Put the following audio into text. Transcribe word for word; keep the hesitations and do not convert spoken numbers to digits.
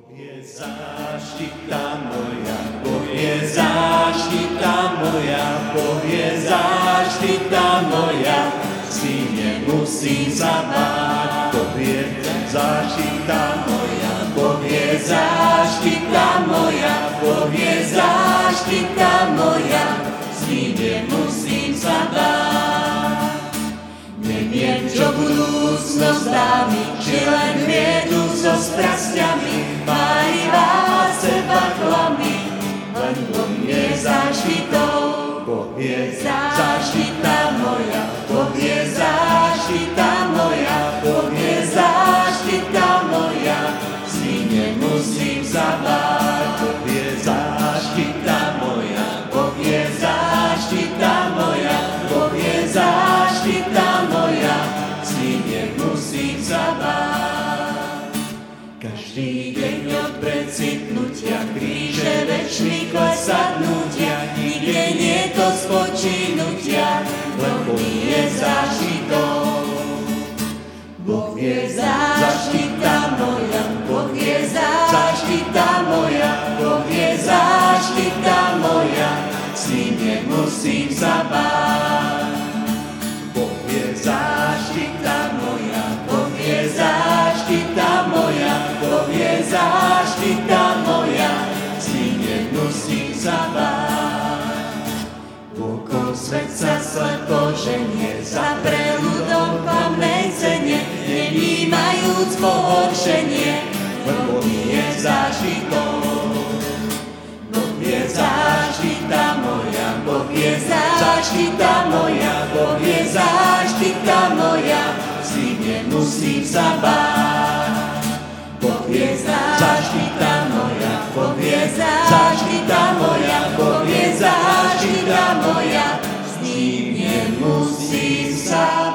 je záštita moja, Boh je záštita moja, Boh je záštita moja, si nemusím sa báť. Boh je záštita moja, Boh je záštita moja, Boh je záštita moja, si nemusím sa báť. Neviem, čo budúcnosť dá mi, či len biedu so strasťami, márivá seba klamy, len Boh je záštitou. Boh je záštita moja, Boh je záštita moja, Boh je záštita moja, si nemusím sa báť. Boh je záštita moja, Boh je záštita moja, Boh je záštita moja, si nemusím sa báť. Každý deň od precitnutia, kríže večný klesadnutia, nikde nie to spočinutia, lebo je záštitou. Boh je záštita moja, Boh je záštita moja, Boh je záštita moja, si nemusím sa báť. Boh je záštita moja, Boh je záštita moja, Boh je záštita moja, si nemusím sa báť. Okolo svet sa slepo ženie, za preľudom klamnej cene, nevnímajúc pohoršenie, lebo je záštitou. Boh je záštita moja, Boh je záštita moja, Boh je záštita moja, si nemusím sa báť. Boh je záštita moja, Boh je záštita moja, Boh je záštita moja, s ním nemusím sa